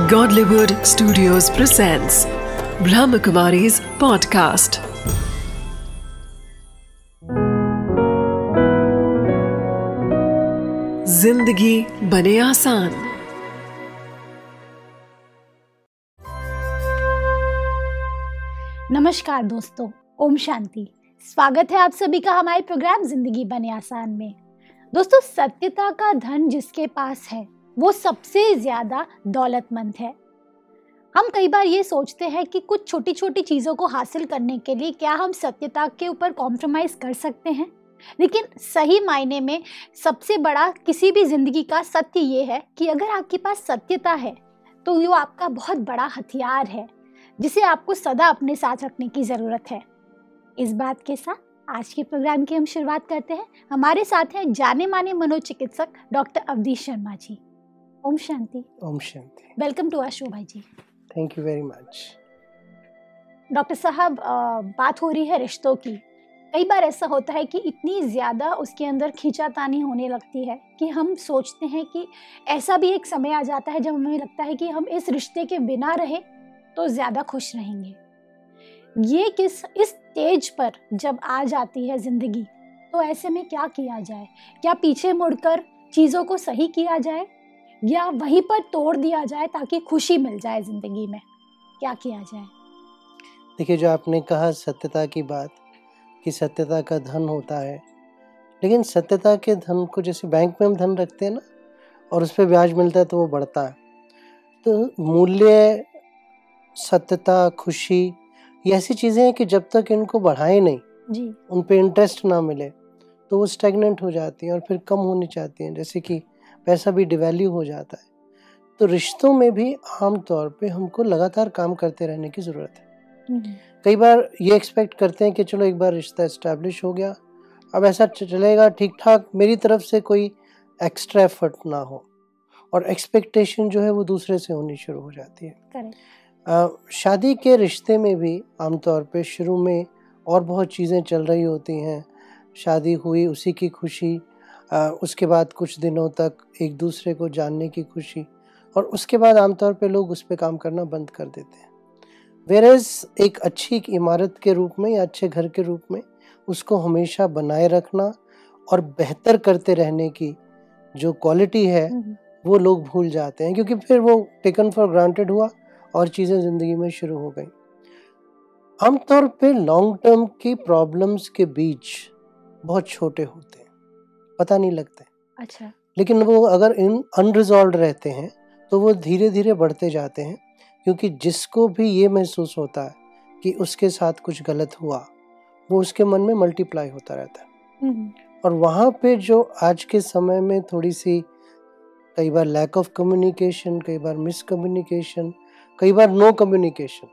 Godlywood Studios presents Brahmakumari's podcast. जिंदगी बने आसान। नमस्कार दोस्तों, ओम शांति। स्वागत है आप सभी का हमारे प्रोग्राम जिंदगी बने आसान में। दोस्तों, सत्यता का धन जिसके पास है वो सबसे ज्यादा दौलतमंद है। हम कई बार ये सोचते हैं कि कुछ छोटी छोटी चीज़ों को हासिल करने के लिए क्या हम सत्यता के ऊपर कॉम्प्रोमाइज कर सकते हैं, लेकिन सही मायने में सबसे बड़ा किसी भी जिंदगी का सत्य ये है कि अगर आपके पास सत्यता है तो वो आपका बहुत बड़ा हथियार है जिसे आपको सदा अपने साथ रखने की ज़रूरत है। इस बात के साथ आज के प्रोग्राम की हम शुरुआत करते हैं। हमारे साथ हैं जाने माने मनोचिकित्सक डॉक्टर अवधेश शर्मा जी। ओम शांति। ओम शांति। वेलकम टू आवर शो भाई जी। Thank you very much. Doctor साहब, बात हो रही है रिश्तों की। कई बार ऐसा होता है कि इतनी ज़्यादा उसके अंदर खींचातानी होने लगती है कि हम सोचते हैं कि ऐसा भी एक समय आ जाता है जब हमें लगता है कि हम इस रिश्ते के बिना रहें तो ज़्यादा खुश रहेंगे। ये इस स्टेज पर जब आ जाती है ज़िंदगी, तो ऐसे में क्या किया जाए? क्या पीछे मुड़कर चीज़ों को सही किया जाए या वहीं पर तोड़ दिया जाए ताकि खुशी मिल जाए ज़िंदगी में? क्या किया जाए? देखिए, जो आपने कहा सत्यता की बात कि सत्यता का धन होता है, लेकिन सत्यता के धन को जैसे बैंक में हम धन रखते हैं ना, और उस पर ब्याज मिलता है तो वो बढ़ता है। तो मूल्य, सत्यता, खुशी, ये ऐसी चीज़ें हैं कि जब तक इनको बढ़ाएं नहीं जी। उन पे इंटरेस्ट ना मिले तो वो स्टैग्नेंट हो जाती हैं और फिर कम होनी चाहती हैं। जैसे कि पैसा भी डिवैल्यू हो जाता है। तो रिश्तों में भी आम तौर पे हमको लगातार काम करते रहने की ज़रूरत है। कई बार ये एक्सपेक्ट करते हैं कि चलो एक बार रिश्ता एस्टैब्लिश हो गया, अब ऐसा चलेगा ठीक ठाक, मेरी तरफ से कोई एक्स्ट्रा एफर्ट ना हो, और एक्सपेक्टेशन जो है वो दूसरे से होनी शुरू हो जाती है। शादी के रिश्ते में भी आमतौर पे शुरू में और बहुत चीज़ें चल रही होती हैं। शादी हुई, उसी की खुशी, उसके बाद कुछ दिनों तक एक दूसरे को जानने की खुशी, और उसके बाद आमतौर पे लोग उस पे काम करना बंद कर देते हैं। वेरेज एक अच्छी इमारत के रूप में या अच्छे घर के रूप में उसको हमेशा बनाए रखना और बेहतर करते रहने की जो क्वालिटी है वो लोग भूल जाते हैं, क्योंकि फिर वो टेकन फॉर ग्रांटेड हुआ और चीज़ें ज़िंदगी में शुरू हो गई। आमतौर पे लॉन्ग टर्म की प्रॉब्लम्स के बीच बहुत छोटे होते हैं, पता नहीं लगते। अच्छा। लेकिन वो अगर इन अनरिजॉल्व रहते हैं तो वो धीरे धीरे बढ़ते जाते हैं, क्योंकि जिसको भी ये महसूस होता है कि उसके साथ कुछ गलत हुआ, वो उसके मन में मल्टीप्लाई होता रहता है। और वहाँ पे जो आज के समय में थोड़ी सी कई बार लैक ऑफ कम्युनिकेशन, कई बार मिस कम्युनिकेशन, कई बार नो कम्युनिकेशन,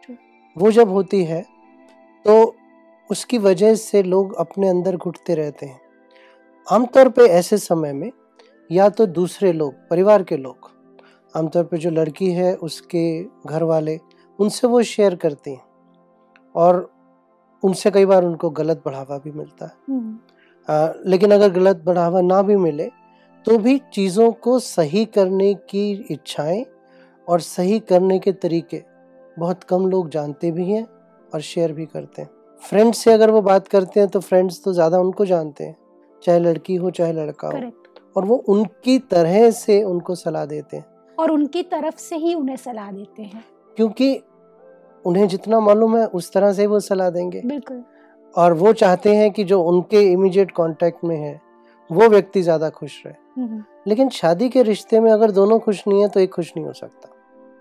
वो जब होती है तो उसकी वजह से लोग अपने अंदर घुटते रहते हैं। आमतौर पे ऐसे समय में या तो दूसरे लोग, परिवार के लोग, आमतौर पे जो लड़की है उसके घर वाले, उनसे वो शेयर करती हैं और उनसे कई बार उनको गलत बढ़ावा भी मिलता है। लेकिन अगर गलत बढ़ावा ना भी मिले तो भी चीज़ों को सही करने की इच्छाएं और सही करने के तरीके बहुत कम लोग जानते भी हैं और शेयर भी करते हैं। फ्रेंड्स से अगर वो बात करते हैं तो फ्रेंड्स तो ज़्यादा उनको जानते हैं, चाहे लड़की हो चाहे लड़का हो, और वो उनकी तरह से उनको सलाह देते हैं और उनकी तरफ से ही उन्हें सलाह देते हैं, क्योंकि उन्हें जितना मालूम है उस तरह से वो सलाह देंगे। बिल्कुल। और वो चाहते हैं कि जो उनके इमीडिएट कांटेक्ट में है वो व्यक्ति ज़्यादा खुश रहे। लेकिन शादी के रिश्ते में अगर दोनों खुश नहीं है तो एक खुश नहीं हो सकता।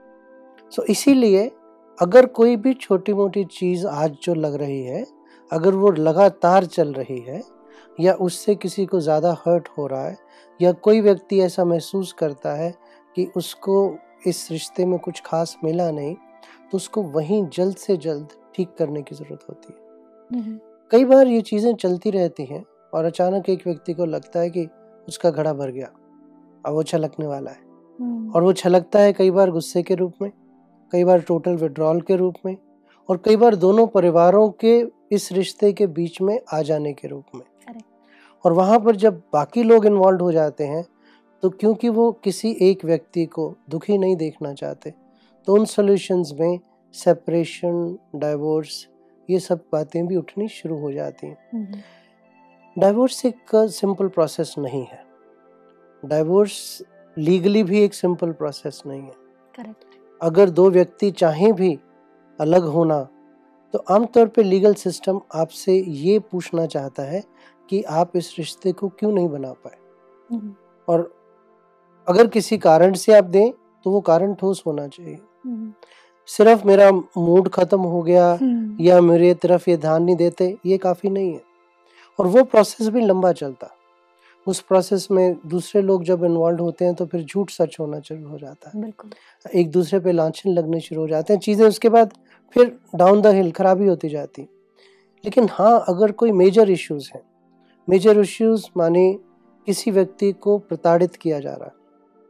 सो इसीलिए अगर कोई भी छोटी मोटी चीज़ आज जो लग रही है, अगर वो लगातार चल रही है या उससे किसी को ज़्यादा हर्ट हो रहा है, या कोई व्यक्ति ऐसा महसूस करता है कि उसको इस रिश्ते में कुछ खास मिला नहीं, तो उसको वहीं जल्द से जल्द ठीक करने की ज़रूरत होती है। कई बार ये चीज़ें चलती रहती हैं और अचानक एक व्यक्ति को लगता है कि उसका घड़ा भर गया, अब वो छलकने वाला है। और वो छलकता है कई बार गुस्से के रूप में, कई बार टोटल विड्रॉल के रूप में, और कई बार दोनों परिवारों के इस रिश्ते के बीच में आ जाने के रूप में। और वहाँ पर जब बाकी लोग इन्वॉल्व हो जाते हैं तो क्योंकि वो किसी एक व्यक्ति को दुखी नहीं देखना चाहते, तो उन सॉल्यूशंस में सेपरेशन, डाइवोर्स, ये सब बातें भी उठनी शुरू हो जाती हैं। डाइवोर्स एक सिंपल प्रोसेस नहीं है। डाइवोर्स लीगली भी एक सिंपल प्रोसेस नहीं है। करेक्ट। अगर दो व्यक्ति चाहें भी अलग होना, तो आमतौर पे लीगल सिस्टम आपसे ये पूछना चाहता है कि आप इस रिश्ते को क्यों नहीं बना पाए, और अगर किसी कारण से आप दें तो वो कारण ठोस होना चाहिए। सिर्फ मेरा मूड खत्म हो गया या मेरे तरफ ये ध्यान नहीं देते, ये काफ़ी नहीं है। और वो प्रोसेस भी लंबा चलता। उस प्रोसेस में दूसरे लोग जब इन्वॉल्व होते हैं तो फिर झूठ सच होना शुरू हो जाता है, बिल्कुल। एक दूसरे पे लांछन लगने शुरू हो जाते हैं, चीज़ें उसके बाद फिर डाउन द हिल खराबी होती जाती। लेकिन हाँ, अगर कोई मेजर इश्यूज हैं, मेजर इश्यूज माने किसी व्यक्ति को प्रताड़ित किया जा रहा है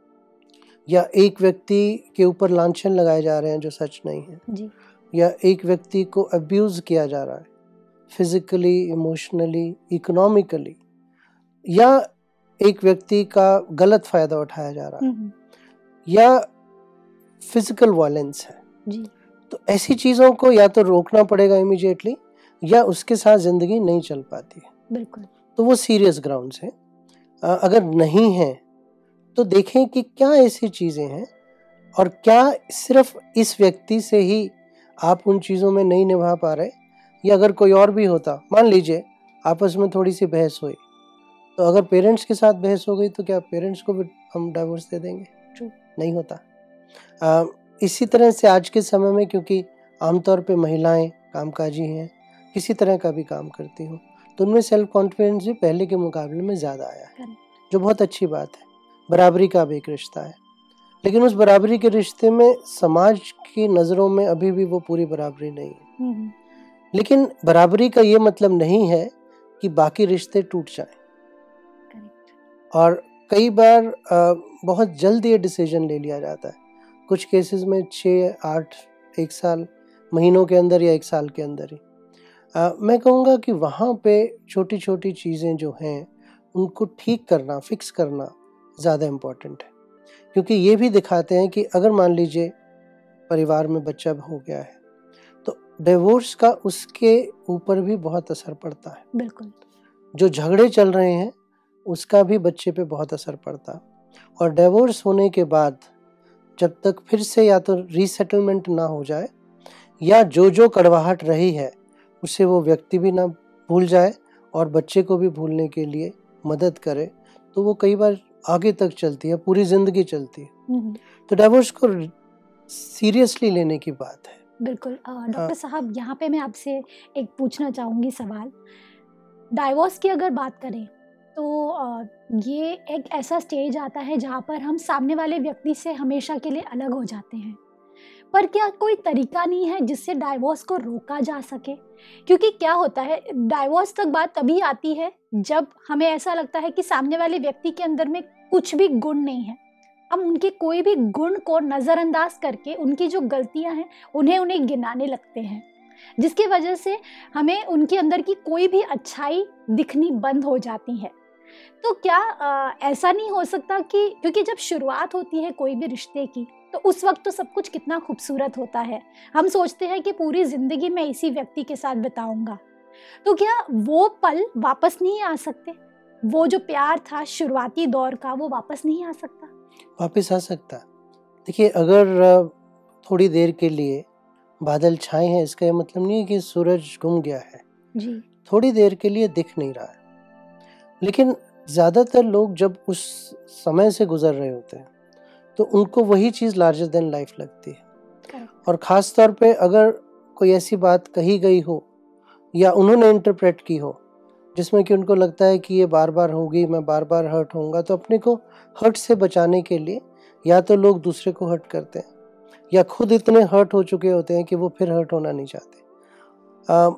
या एक व्यक्ति के ऊपर लांछन लगाए जा रहे हैं जो सच नहीं है जी। या एक व्यक्ति को अब्यूज किया जा रहा है फिजिकली, इमोशनली, इकोनॉमिकली, या एक व्यक्ति का गलत फायदा उठाया जा रहा है या फिजिकल वायलेंस है जी। तो ऐसी चीज़ों को या तो रोकना पड़ेगा इमीडिएटली, या उसके साथ ज़िंदगी नहीं चल पाती है। बिल्कुल। तो वो सीरियस ग्राउंड्स हैं। अगर नहीं है तो देखें कि क्या ऐसी चीज़ें हैं और क्या सिर्फ इस व्यक्ति से ही आप उन चीज़ों में नहीं निभा पा रहे, या अगर कोई और भी होता, मान लीजिए आपस में थोड़ी सी बहस हुई, तो अगर पेरेंट्स के साथ बहस हो गई तो क्या पेरेंट्स को भी हम डाइवोर्स दे देंगे? नहीं होता। इसी तरह से आज के समय में, क्योंकि आमतौर पे महिलाएं कामकाजी हैं, किसी तरह का भी काम करती हो, तो उनमें सेल्फ कॉन्फिडेंस भी पहले के मुकाबले में ज़्यादा आया है, जो बहुत अच्छी बात है। बराबरी का भी एक रिश्ता है, लेकिन उस बराबरी के रिश्ते में समाज की नज़रों में अभी भी वो पूरी बराबरी नहीं है। लेकिन बराबरी का ये मतलब नहीं है कि बाकी रिश्ते टूट जाएं। और कई बार बहुत जल्द ये डिसीजन ले लिया जाता है, कुछ केसेस में 6, 8, 1 साल, महीनों के अंदर या 1 साल के अंदर ही। मैं कहूँगा कि वहाँ पे छोटी छोटी चीज़ें जो हैं उनको ठीक करना, फिक्स करना ज़्यादा इम्पोर्टेंट है, क्योंकि ये भी दिखाते हैं कि अगर मान लीजिए परिवार में बच्चा हो गया है तो डिवोर्स का उसके ऊपर भी बहुत असर पड़ता है। बिल्कुल। जो झगड़े चल रहे हैं उसका भी बच्चे पे बहुत असर पड़ता, और डिवोर्स होने के बाद जब तक फिर से या तो रीसेटलमेंट ना हो जाए या जो कड़वाहट रही है उसे वो व्यक्ति भी ना भूल जाए और बच्चे को भी भूलने के लिए मदद करे, तो वो कई बार आगे तक चलती है, पूरी ज़िंदगी चलती है। तो डिवोर्स को सीरियसली लेने की बात है। बिल्कुल। डॉक्टर साहब, यहाँ पे मैं आपसे एक पूछना चाहूँगी सवाल। डाइवोर्स की अगर बात करें तो ये एक ऐसा स्टेज आता है जहाँ पर हम सामने वाले व्यक्ति से हमेशा के लिए अलग हो जाते हैं, पर क्या कोई तरीका नहीं है जिससे डाइवोर्स को रोका जा सके? क्योंकि क्या होता है, डाइवोर्स तक बात तभी आती है जब हमें ऐसा लगता है कि सामने वाले व्यक्ति के अंदर में कुछ भी गुण नहीं है। हम उनके कोई भी गुण को नज़रअंदाज करके उनकी जो गलतियां हैं उन्हें गिनाने लगते हैं, जिसकी वजह से हमें उनके अंदर की कोई भी अच्छाई दिखनी बंद हो जाती है। तो क्या ऐसा नहीं हो सकता कि क्योंकि जब शुरुआत होती है कोई भी रिश्ते की तो उस वक्त तो सब कुछ कितना खूबसूरत होता है, हम सोचते हैं कि पूरी ज़िंदगी मैं इसी व्यक्ति के साथ बिताऊंगा, तो क्या वो पल वापस नहीं आ सकते? वो जो प्यार था शुरुआती दौर का वो वापस नहीं आ सकता? वापस आ सकता। देखिए, अगर थोड़ी देर के लिए बादल छाए हैं इसका ये मतलब नहीं है कि सूरज गुम गया है जी। थोड़ी देर के लिए दिख नहीं रहा है, लेकिन ज़्यादातर लोग जब उस समय से गुजर रहे होते हैं तो उनको वही चीज़ लार्जर देन लाइफ लगती है। और ख़ास तौर पे अगर कोई ऐसी बात कही गई हो या उन्होंने इंटरप्रेट की हो जिसमें कि उनको लगता है कि ये बार बार होगी, मैं बार बार हर्ट होऊंगा, तो अपने को हर्ट से बचाने के लिए या तो लोग दूसरे को हर्ट करते हैं या खुद इतने हर्ट हो चुके होते हैं कि वो फिर हर्ट होना नहीं चाहते।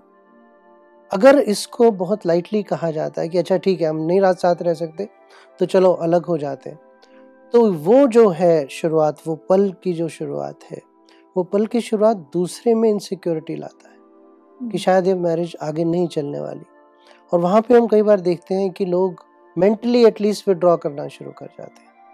अगर इसको बहुत लाइटली कहा जाता है कि अच्छा ठीक है, हम नहीं रात साथ रह सकते तो चलो अलग हो जाते हैं, तो वो जो है शुरुआत, वो पल की जो शुरुआत है, वो पल की शुरुआत दूसरे में इनसिक्योरिटी लाता है कि शायद ये मैरिज आगे नहीं चलने वाली। और वहाँ पे हम कई बार देखते हैं कि लोग मेंटली एटलीस्ट विड्रॉ करना शुरू कर जाते हैं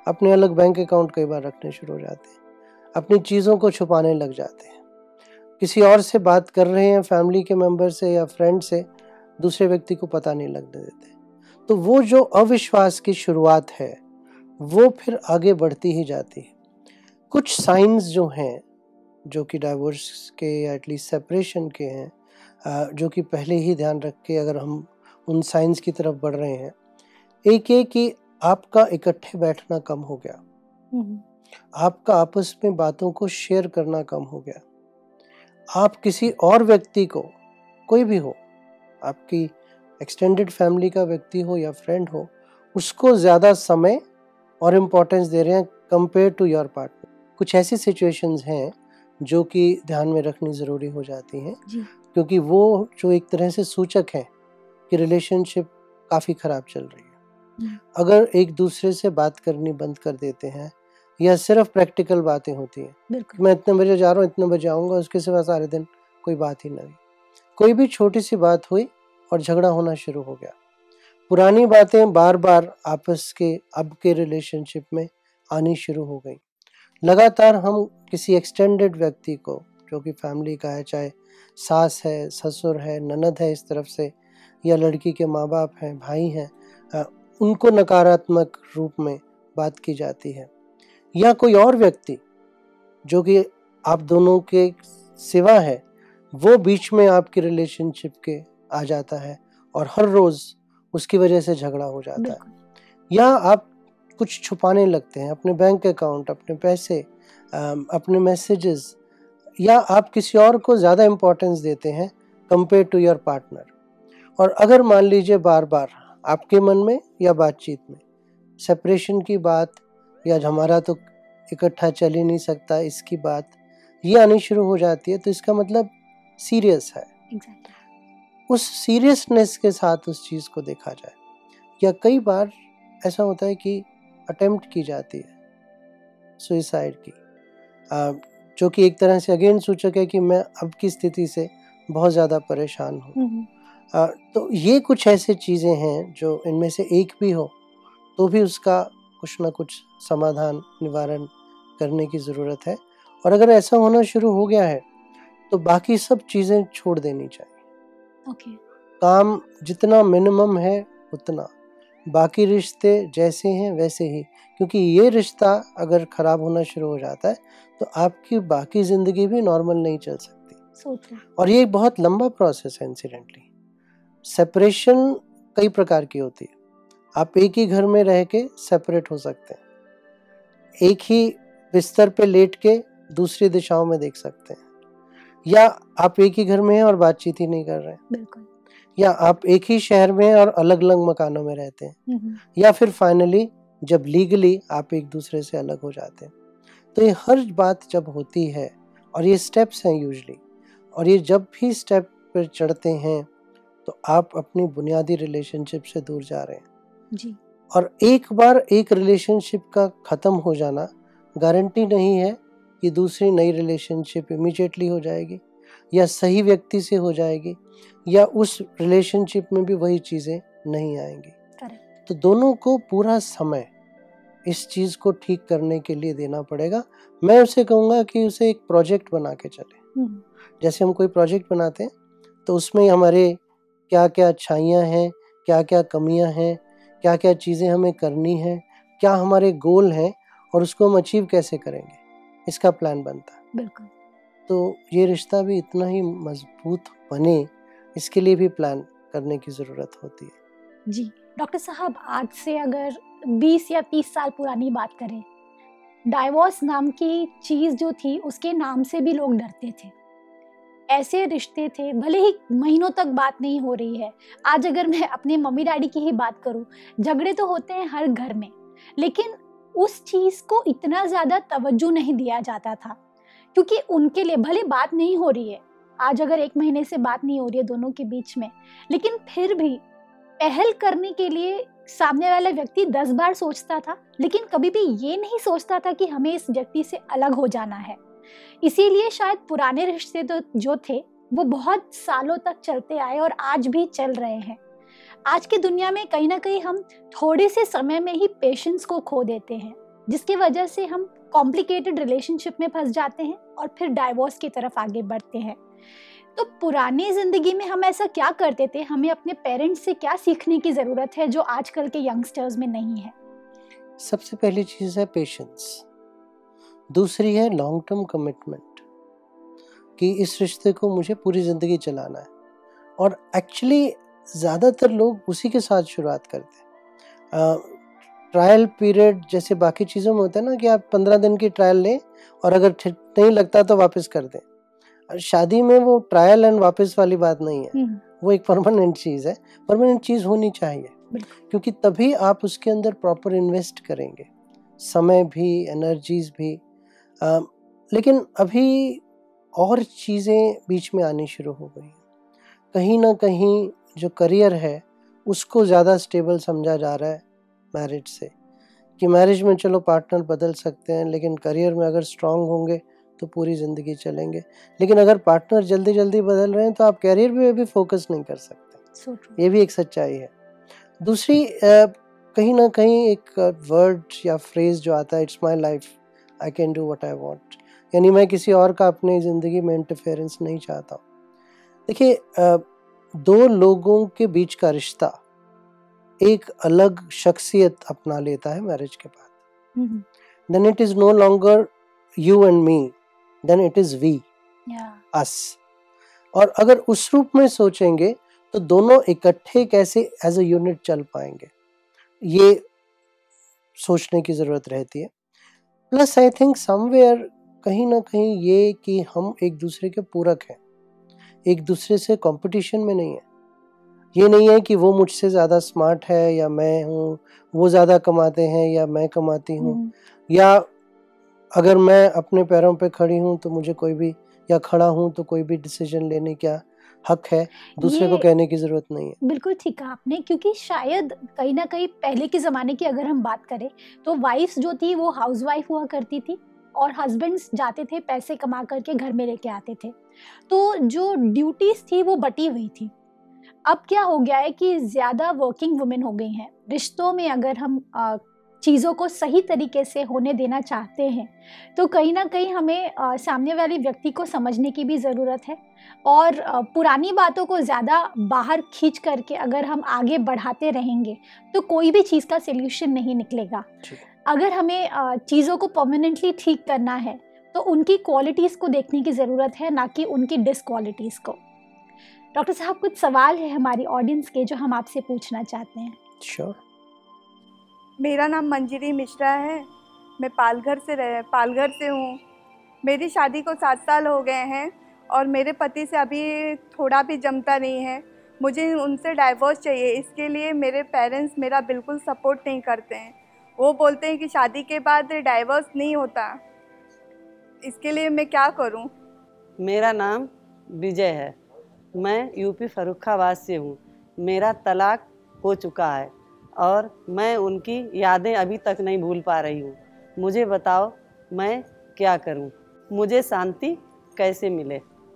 अपने अलग बैंक अकाउंट कई बार रखने शुरू हो जाते हैं, अपनी चीज़ों को छुपाने लग जाते हैं, किसी और से बात कर रहे हैं, फैमिली के मेंबर से या फ्रेंड से, दूसरे व्यक्ति को पता नहीं लगने देते। तो वो जो अविश्वास की शुरुआत है वो फिर आगे बढ़ती ही जाती है। कुछ साइंस जो हैं, जो कि डाइवोर्स के या एटलीस्ट सेपरेशन के हैं, जो कि पहले ही ध्यान रख के अगर हम उन साइंस की तरफ बढ़ रहे हैं, एक ये कि आपका इकट्ठे बैठना कम हो गया, आपका आपस में बातों को शेयर करना कम हो गया, आप किसी और व्यक्ति को, कोई भी हो, आपकी एक्सटेंडेड फैमिली का व्यक्ति हो या फ्रेंड हो, उसको ज़्यादा समय और इम्पोर्टेंस दे रहे हैं कंपेयर टू योर पार्टनर। कुछ ऐसी सिचुएशंस हैं जो कि ध्यान में रखनी ज़रूरी हो जाती हैं, क्योंकि वो जो एक तरह से सूचक है कि रिलेशनशिप काफ़ी ख़राब चल रही है। अगर एक दूसरे से बात करनी बंद कर देते हैं या सिर्फ प्रैक्टिकल बातें होती हैं, मैं इतने बजे जा रहा हूँ, इतने बजे आऊँगा, उसके सिवा सारे दिन कोई बात ही नहीं, कोई भी छोटी सी बात हुई और झगड़ा होना शुरू हो गया, पुरानी बातें बार बार आपस के अब के रिलेशनशिप में आनी शुरू हो गई। लगातार हम किसी एक्सटेंडेड व्यक्ति को, जो कि फैमिली का है, चाहे सास है, ससुर है, ननद है इस तरफ से, या लड़की के माँ बाप हैं, भाई हैं, उनको नकारात्मक रूप में बात की जाती है, या कोई और व्यक्ति जो कि आप दोनों के सिवा है, वो बीच में आपके रिलेशनशिप के आ जाता है और हर रोज़ उसकी वजह से झगड़ा हो जाता है। या आप कुछ छुपाने लगते हैं, अपने बैंक अकाउंट, अपने पैसे, अपने मैसेजेस, या आप किसी और को ज़्यादा इम्पोर्टेंस देते हैं कंपेयर टू योर पार्टनर। और अगर मान लीजिए बार बार आपके मन में या बातचीत में सेपरेशन की बात, या हमारा तो इकट्ठा चल ही नहीं सकता इसकी बात, ये आनी शुरू हो जाती है, तो इसका मतलब सीरियस है। उस सीरियसनेस के साथ उस चीज़ को देखा जाए। या कई बार ऐसा होता है कि अटेम्प्ट की जाती है सुसाइड की, जो कि एक तरह से अगेन सूचक है कि मैं अब की स्थिति से बहुत ज़्यादा परेशान हूँ। तो ये कुछ ऐसे चीज़ें हैं जो इनमें से एक भी हो तो भी उसका कुछ ना कुछ समाधान, निवारण करने की ज़रूरत है। और अगर ऐसा होना शुरू हो गया है तो बाकी सब चीज़ें छोड़ देनी चाहिए। काम जितना मिनिमम है उतना, बाकी रिश्ते जैसे हैं वैसे ही, क्योंकि ये रिश्ता अगर ख़राब होना शुरू हो जाता है तो आपकी बाकी ज़िंदगी भी नॉर्मल नहीं चल सकती। और ये बहुत लंबा प्रोसेस है। इंसिडेंटली सेपरेशन कई प्रकार की होती है। आप एक ही घर में रह के सेपरेट हो सकते हैं, एक ही बिस्तर पे लेट के दूसरी दिशाओं में देख सकते हैं, या आप एक ही घर में हैं और बातचीत ही नहीं कर रहे हैं, बिल्कुल, या आप एक ही शहर में हैं और अलग अलग मकानों में रहते हैं, या फिर फाइनली जब लीगली आप एक दूसरे से अलग हो जाते हैं। तो ये हर बात जब होती है, और ये स्टेप्स हैं यूजुअली, और ये जब भी स्टेप पर चढ़ते हैं तो आप अपनी बुनियादी रिलेशनशिप से दूर जा रहे हैं जी। और एक बार एक रिलेशनशिप का ख़त्म हो जाना गारंटी नहीं है कि दूसरी नई रिलेशनशिप इमीडिएटली हो जाएगी, या सही व्यक्ति से हो जाएगी, या उस रिलेशनशिप में भी वही चीज़ें नहीं आएंगी। तो दोनों को पूरा समय इस चीज़ को ठीक करने के लिए देना पड़ेगा। मैं उसे कहूँगा कि उसे एक प्रोजेक्ट बना के चले। जैसे हम कोई प्रोजेक्ट बनाते हैं तो उसमें हमारे क्या क्या अच्छाइयाँ हैं, क्या क्या कमियाँ हैं, क्या क्या चीज़ें हमें करनी हैं, क्या हमारे गोल हैं और उसको हम अचीव कैसे करेंगे, इसका प्लान बनता है। बिल्कुल। तो ये रिश्ता भी इतना ही मजबूत बने, इसके लिए भी प्लान करने की ज़रूरत होती है। जी डॉक्टर साहब, आज से अगर 20 या 30 साल पुरानी बात करें, डाइवोर्स नाम की चीज़ जो थी उसके नाम से भी लोग डरते थे। ऐसे रिश्ते थे, भले ही महीनों तक बात नहीं हो रही है। आज अगर मैं अपने मम्मी डैडी की ही बात करूं, झगड़े तो होते हैं हर घर में, लेकिन उस चीज़ को इतना ज़्यादा तवज्जो नहीं दिया जाता था, क्योंकि उनके लिए भले बात नहीं हो रही है, आज अगर 1 महीने से बात नहीं हो रही है दोनों के बीच में, लेकिन फिर भी पहल करने के लिए सामने वाला व्यक्ति 10 बार सोचता था, लेकिन कभी भी ये नहीं सोचता था कि हमें इस व्यक्ति से अलग हो जाना है। इसीलिए शायद पुराने रिश्ते तो जो थे वो बहुत सालों तक चलते आए और आज भी चल रहे हैं। आज की दुनिया में कहीं ना कहीं हम थोड़े से समय में ही पेशेंस को खो देते हैं। जिसकी वजह से हम कॉम्प्लिकेटेड रिलेशनशिप में फंस जाते हैं और फिर डाइवोर्स की तरफ आगे बढ़ते हैं। तो पुरानी जिंदगी में हम ऐसा क्या करते थे, हमें अपने पेरेंट्स से क्या सीखने की जरूरत है जो आजकल के यंगस्टर्स में नहीं है? सबसे पहली चीज है पेशेंस, दूसरी है लॉन्ग टर्म कमिटमेंट कि इस रिश्ते को मुझे पूरी जिंदगी चलाना है। और एक्चुअली ज़्यादातर लोग उसी के साथ शुरुआत करते हैं। ट्रायल पीरियड जैसे बाकी चीज़ों में होता है ना कि आप 15 दिन की ट्रायल लें और अगर ठीक नहीं लगता तो वापस कर दें। शादी में वो ट्रायल एंड वापस वाली बात नहीं है, वो एक परमानेंट चीज़ है। परमानेंट चीज़ होनी चाहिए क्योंकि तभी आप उसके अंदर प्रॉपर इन्वेस्ट करेंगे, समय भी, एनर्जीज भी। लेकिन अभी और चीज़ें बीच में आनी शुरू हो गई हैं। कहीं ना कहीं जो करियर है उसको ज़्यादा स्टेबल समझा जा रहा है मैरिज से, कि मैरिज में चलो पार्टनर बदल सकते हैं लेकिन करियर में अगर स्ट्रांग होंगे तो पूरी ज़िंदगी चलेंगे। लेकिन अगर पार्टनर जल्दी जल्दी बदल रहे हैं तो आप करियर पे भी फोकस नहीं कर सकते। ये भी एक सच्चाई है। दूसरी कहीं ना कहीं एक वर्ड या फ्रेज जो आता है, it's my life, I can do what I want, यानी मैं किसी और का अपनी ज़िंदगी में इंटरफेरेंस नहीं चाहता। देखिए, दो लोगों के बीच का रिश्ता एक अलग शख्सियत अपना लेता है मैरिज के बाद। Then it is no longer you and me, then it is we, us. और अगर उस रूप में सोचेंगे तो दोनों इकट्ठे कैसे एज अ यूनिट चल पाएंगे, ये सोचने की जरूरत रहती है। प्लस आई थिंक समवेयर कहीं ना कहीं ये कि हम एक दूसरे के पूरक हैं, एक दूसरे से कंपटीशन में नहीं है। ये नहीं है कि वो मुझसे ज़्यादा स्मार्ट है या मैं हूँ, वो ज़्यादा कमाते हैं या मैं कमाती हूँ, या अगर मैं अपने पैरों पे खड़ी हूँ तो मुझे कोई भी, या खड़ा हूँ तो कोई भी डिसीजन लेने का हक है, दूसरे को कहने की ज़रूरत नहीं है। बिल्कुल ठीक कहा आपने, क्योंकि शायद कहीं ना कहीं पहले के ज़माने की अगर हम बात करें तो वाइफ्स जो थी वो हाउसवाइफ हुआ करती थी और हस्बैंड्स जाते थे पैसे कमा करके घर में लेके आते थे, तो जो ड्यूटीज थी वो बटी हुई थी। अब क्या हो गया है कि ज़्यादा वर्किंग वुमेन हो गई हैं। रिश्तों में अगर हम चीज़ों को सही तरीके से होने देना चाहते हैं तो कहीं ना कहीं हमें सामने वाले व्यक्ति को समझने की भी ज़रूरत है, और पुरानी बातों को ज़्यादा बाहर खींच करके अगर हम आगे बढ़ाते रहेंगे तो कोई भी चीज़ का सल्यूशन नहीं निकलेगा। अगर हमें चीज़ों को परमानेंटली ठीक करना है तो उनकी क्वालिटीज़ को देखने की ज़रूरत है, ना कि उनकी डिसक्वालिटीज़ को। डॉक्टर साहब, कुछ सवाल है हमारी ऑडियंस के जो हम आपसे पूछना चाहते हैं। श्योर। मेरा नाम मंजिरी मिश्रा है, मैं पालघर से हूँ। मेरी शादी को 7 साल हो गए हैं और मेरे पति से अभी थोड़ा भी जमता नहीं है। मुझे उनसे डाइवोर्स चाहिए। इसके लिए मेरे पेरेंट्स मेरा बिल्कुल सपोर्ट नहीं करते हैं। वो बोलते हैं कि शादी के बाद डाइवोर्स नहीं होता। इसके लिए मैं क्या करूं? मेरा नाम विजय है, मैं यूपी फर्रुखाबाद से हूँ। मेरा तलाक हो चुका है और मैं उनकी यादें अभी तक नहीं भूल पा रही हूँ। मुझे बताओ मैं क्या करूँ, मुझे शांति कैसे मिले?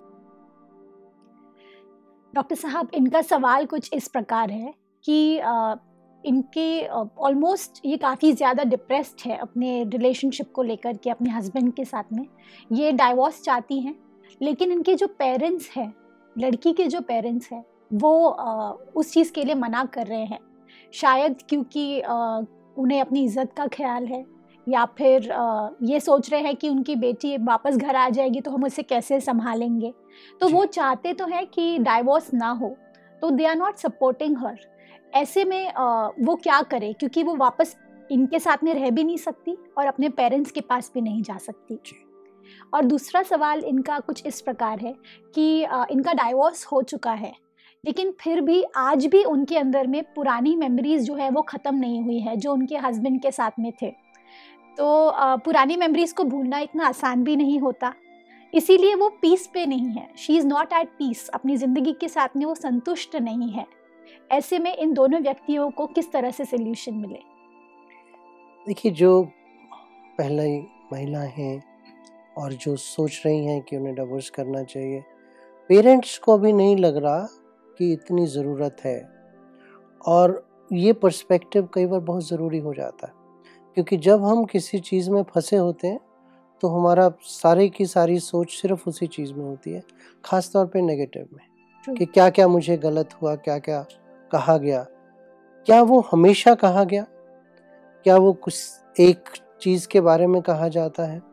डॉक्टर साहब, इनका सवाल कुछ इस प्रकार है कि इनके ऑलमोस्ट ये काफ़ी ज़्यादा डिप्रेस्ड है अपने रिलेशनशिप को लेकर के अपने हस्बैंड के साथ में। ये डाइवोर्स चाहती हैं, लेकिन इनके जो पेरेंट्स हैं, लड़की के जो पेरेंट्स हैं, वो उस चीज़ के लिए मना कर रहे हैं। शायद क्योंकि उन्हें अपनी इज़्ज़त का ख्याल है, या फिर ये सोच रहे हैं कि उनकी बेटी वापस घर आ जाएगी तो हम उसे कैसे संभालेंगे। तो वो चाहते तो हैं कि डाइवोर्स ना हो, तो they are not supporting her. ऐसे में वो क्या करे, क्योंकि वो वापस इनके साथ में रह भी नहीं सकती और अपने पेरेंट्स के पास भी नहीं जा सकती। और दूसरा सवाल इनका कुछ इस प्रकार है कि इनका डाइवोर्स हो चुका है, लेकिन फिर भी आज भी उनके अंदर में पुरानी मेमोरीज जो है वो ख़त्म नहीं हुई है जो उनके हस्बैंड के साथ में थे। तो पुरानी मेमोरीज को भूलना इतना आसान भी नहीं होता, इसीलिए वो पीस पे नहीं है। She is not at peace, अपनी ज़िंदगी के साथ में वो संतुष्ट नहीं है। ऐसे में इन दोनों व्यक्तियों को किस तरह से सल्यूशन मिले? देखिए, जो पहली महिला हैं और जो सोच रही हैं कि उन्हें डिवोर्स करना चाहिए, पेरेंट्स को अभी नहीं लग रहा कि इतनी ज़रूरत है। और ये पर्सपेक्टिव कई बार बहुत ज़रूरी हो जाता है क्योंकि जब हम किसी चीज़ में फंसे होते हैं तो हमारा सारी की सारी सोच सिर्फ उसी चीज़ में होती है, ख़ास तौर पे नेगेटिव में, कि क्या क्या मुझे गलत हुआ, क्या क्या कहा गया, क्या वो हमेशा कहा गया, क्या वो कुछ एक चीज़ के बारे में कहा जाता है,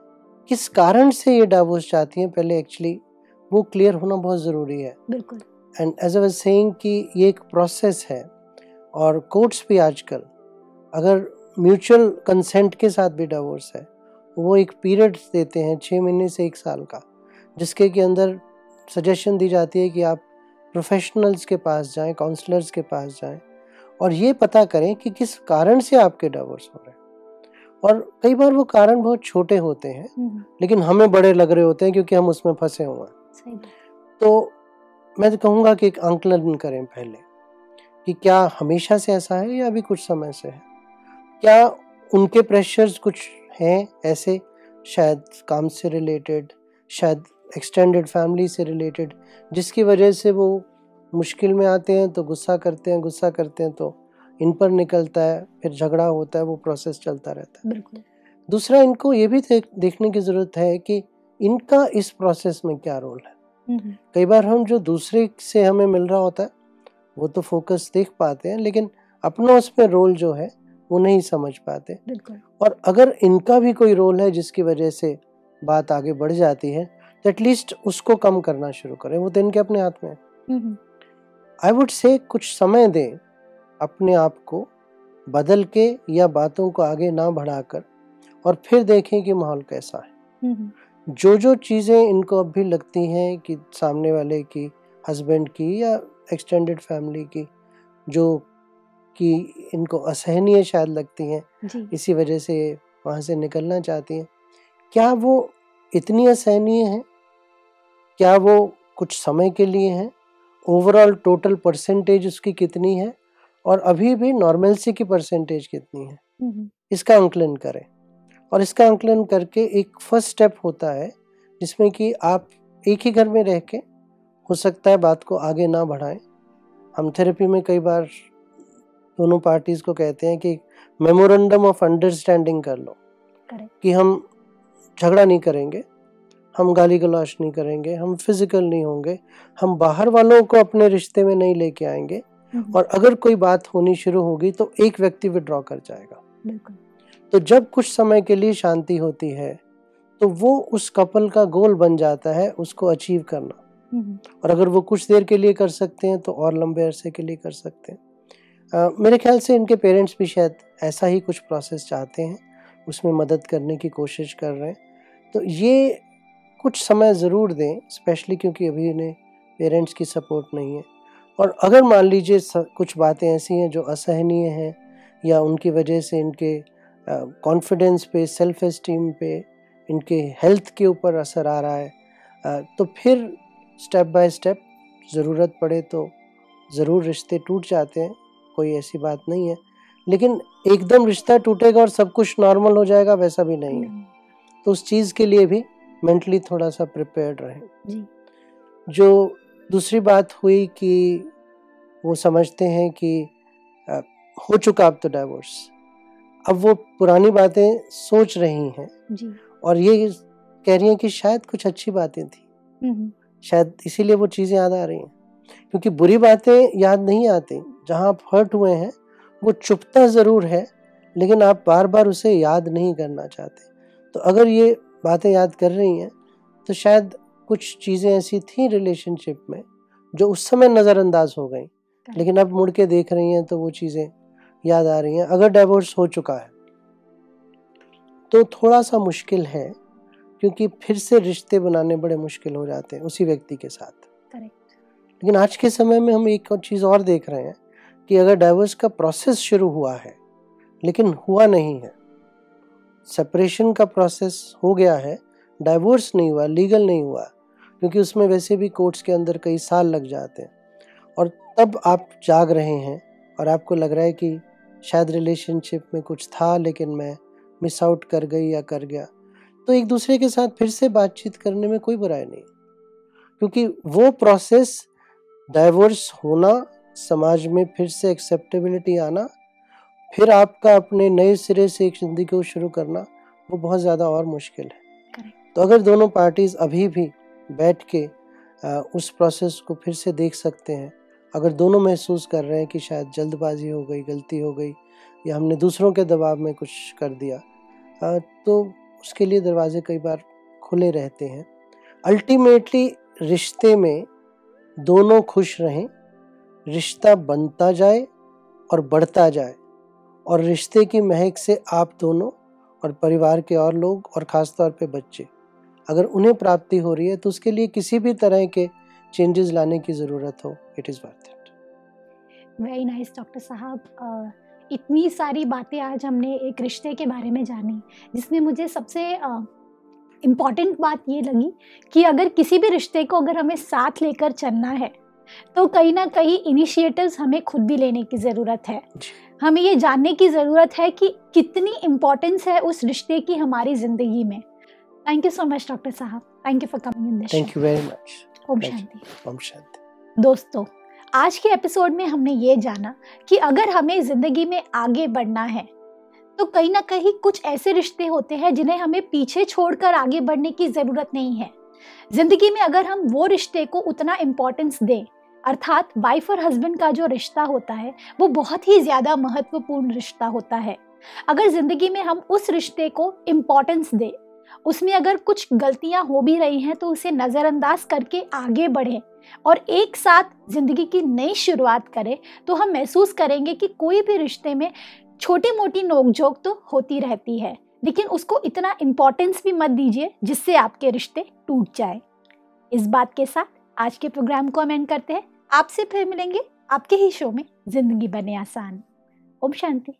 किस कारण से ये डाइवोर्स चाहती हैं, पहले एक्चुअली वो क्लियर होना बहुत ज़रूरी है। बिल्कुल। And as I was saying कि ये एक प्रोसेस है, और कोर्ट्स भी आजकल अगर म्यूचुअल कंसेंट के साथ भी डिवोर्स है, वो एक पीरियड देते हैं 6 महीने से 1 साल का, जिसके के अंदर सजेशन दी जाती है कि आप प्रोफेशनल्स के पास जाएं, काउंसलर्स के पास जाएं और ये पता करें कि किस कारण से आपके डिवोर्स हो रहे हैं। और कई बार वो कारण बहुत छोटे होते हैं लेकिन हमें बड़े लग रहे होते हैं क्योंकि हम उसमें फंसे हुए हैं। तो मैं तो कहूँगा कि एक आंकलन करें पहले कि क्या हमेशा से ऐसा है या अभी कुछ समय से है, क्या उनके प्रेशर्स कुछ हैं ऐसे, शायद काम से रिलेटेड, शायद एक्सटेंडेड फैमिली से रिलेटेड, जिसकी वजह से वो मुश्किल में आते हैं तो गुस्सा करते हैं तो इन पर निकलता है, फिर झगड़ा होता है, वो प्रोसेस चलता रहता है। बिल्कुल। दूसरा, इनको ये भी देखने की ज़रूरत है कि इनका इस प्रोसेस में क्या रोल है। कई बार हम जो दूसरे से हमें मिल रहा होता है वो तो फोकस देख पाते हैं, लेकिन अपना उसमें रोल जो है वो नहीं समझ पाते। बिल्कुल। और अगर इनका भी कोई रोल है जिसकी वजह से बात आगे बढ़ जाती है तो एटलीस्ट उसको कम करना शुरू करें, वो तो इनके अपने हाथ में है। आई वुड से कुछ समय दें अपने आप को बदल के या बातों को आगे ना बढ़ाकर, और फिर देखें कि माहौल कैसा है। जो चीज़ें इनको अब भी लगती हैं कि सामने वाले की, हस्बैंड की या एक्सटेंडेड फैमिली की, जो कि इनको असहनीय शायद लगती हैं, इसी वजह से वहाँ से निकलना चाहती हैं, क्या वो इतनी असहनीय हैं, क्या वो कुछ समय के लिए हैं, ओवरऑल टोटल परसेंटेज उसकी कितनी है और अभी भी नॉर्मलसी की परसेंटेज कितनी है, इसका आंकलन करें। और इसका आंकलन करके एक फर्स्ट स्टेप होता है जिसमें कि आप एक ही घर में रह के हो सकता है बात को आगे ना बढ़ाएं। हम थेरेपी में कई बार दोनों पार्टीज को कहते हैं कि मेमोरेंडम ऑफ अंडरस्टैंडिंग कर लो, कि हम झगड़ा नहीं करेंगे, हम गाली गलौज नहीं करेंगे, हम फिजिकल नहीं होंगे, हम बाहर वालों को अपने रिश्ते में नहीं लेके आएंगे, और अगर कोई बात होनी शुरू होगी तो एक व्यक्ति विड्रॉ कर जाएगा। बिल्कुल। तो जब कुछ समय के लिए शांति होती है तो वो उस कपल का गोल बन जाता है उसको अचीव करना, और अगर वो कुछ देर के लिए कर सकते हैं तो और लंबे अरसे के लिए कर सकते हैं। मेरे ख्याल से इनके पेरेंट्स भी शायद ऐसा ही कुछ प्रोसेस चाहते हैं, उसमें मदद करने की कोशिश कर रहे हैं। तो ये कुछ समय ज़रूर दें, स्पेशली क्योंकि अभी इन्हें पेरेंट्स की सपोर्ट नहीं है। और अगर मान लीजिए कुछ बातें ऐसी हैं जो असहनीय हैं या उनकी वजह से इनके कॉन्फिडेंस पे, सेल्फ एस्टीम पे, इनके हेल्थ के ऊपर असर आ रहा है, तो फिर स्टेप बाय स्टेप ज़रूरत पड़े तो ज़रूर रिश्ते टूट जाते हैं, कोई ऐसी बात नहीं है। लेकिन एकदम रिश्ता टूटेगा और सब कुछ नॉर्मल हो जाएगा, वैसा भी नहीं है। तो उस चीज़ के लिए भी मेंटली थोड़ा सा प्रिपेयर्ड रहें। जो दूसरी बात हुई कि वो समझते हैं कि हो चुका अब तो डाइवोर्स, अब वो पुरानी बातें सोच रही हैं और ये कह रही हैं कि शायद कुछ अच्छी बातें थी, शायद इसीलिए वो चीज़ें याद आ रही हैं। क्योंकि बुरी बातें याद नहीं आती, जहाँ आप हर्ट हुए हैं वो चुपता ज़रूर है, लेकिन आप बार बार उसे याद नहीं करना चाहते। तो अगर ये बातें याद कर रही हैं तो शायद कुछ चीज़ें ऐसी थी रिलेशनशिप में जो उस समय नज़रअंदाज हो गई, लेकिन अब मुड़ के देख रही हैं तो वो चीज़ें याद आ रही हैं। अगर डाइवोर्स हो चुका है तो थोड़ा सा मुश्किल है, क्योंकि फिर से रिश्ते बनाने बड़े मुश्किल हो जाते हैं उसी व्यक्ति के साथ। लेकिन आज के समय में हम एक और चीज़ और देख रहे हैं कि अगर डाइवोर्स का प्रोसेस शुरू हुआ है लेकिन हुआ नहीं है, सेपरेशन का प्रोसेस हो गया है, डाइवोर्स नहीं हुआ, लीगल नहीं हुआ, क्योंकि उसमें वैसे भी कोर्ट्स के अंदर कई साल लग जाते हैं, और तब आप जाग रहे हैं और आपको लग रहा है कि शायद रिलेशनशिप में कुछ था लेकिन मैं मिस आउट कर गई या कर गया, तो एक दूसरे के साथ फिर से बातचीत करने में कोई बुराई नहीं, क्योंकि वो प्रोसेस, डाइवोर्स होना, समाज में फिर से एक्सेप्टेबिलिटी आना, फिर आपका अपने नए सिरे से एक ज़िंदगी को शुरू करना वो बहुत ज़्यादा और मुश्किल है। Correct. तो अगर दोनों पार्टीज़ अभी भी बैठ के उस प्रोसेस को फिर से देख सकते हैं, अगर दोनों महसूस कर रहे हैं कि शायद जल्दबाजी हो गई, गलती हो गई या हमने दूसरों के दबाव में कुछ कर दिया, तो उसके लिए दरवाजे कई बार खुले रहते हैं। अल्टीमेटली रिश्ते में दोनों खुश रहें, रिश्ता बनता जाए और बढ़ता जाए, और रिश्ते की महक से आप दोनों और परिवार के और लोग और ख़ास तौर पे बच्चे, अगर उन्हें प्राप्ति हो रही है तो उसके लिए किसी भी तरह के चेंजेस लाने की ज़रूरत हो, it is worth it. Very nice doctor साहब, इतनी सारी बातें आज हमने एक रिश्ते के बारे में जानी, जिसमें मुझे सबसे इम्पॉर्टेंट बात ये लगी कि अगर किसी भी रिश्ते को अगर हमें साथ लेकर चलना है तो कहीं ना कहीं इनिशिएटिव्स हमें खुद भी लेने की ज़रूरत है। हमें ये जानने की ज़रूरत है कि कितनी इम्पोर्टेंस है उस रिश्ते की हमारी ज़िंदगी में। Thank you so much doctor साहब, thank you for coming in this. Thank you very much. ओम शांति। ओम शांति। दोस्तों, आज के एपिसोड में हमने ये जाना कि अगर हमें ज़िंदगी में आगे बढ़ना है तो कहीं ना कहीं कुछ ऐसे रिश्ते होते हैं जिन्हें हमें पीछे छोड़कर आगे बढ़ने की ज़रूरत नहीं है। ज़िंदगी में अगर हम वो रिश्ते को उतना इम्पोर्टेंस दें, अर्थात वाइफ और हस्बैंड का जो रिश्ता होता है वो बहुत ही ज़्यादा महत्वपूर्ण रिश्ता होता है। अगर ज़िंदगी में हम उस रिश्ते को इम्पोर्टेंस दें, उसमें अगर कुछ गलतियां हो भी रही हैं तो उसे नज़रअंदाज करके आगे बढ़ें और एक साथ ज़िंदगी की नई शुरुआत करें, तो हम महसूस करेंगे कि कोई भी रिश्ते में छोटी मोटी नोकझोंक तो होती रहती है, लेकिन उसको इतना इम्पोर्टेंस भी मत दीजिए जिससे आपके रिश्ते टूट जाए। इस बात के साथ आज के प्रोग्राम को हम एंड करते हैं। आपसे फिर मिलेंगे आपके ही शो में ज़िंदगी बने आसान। ओम शांति।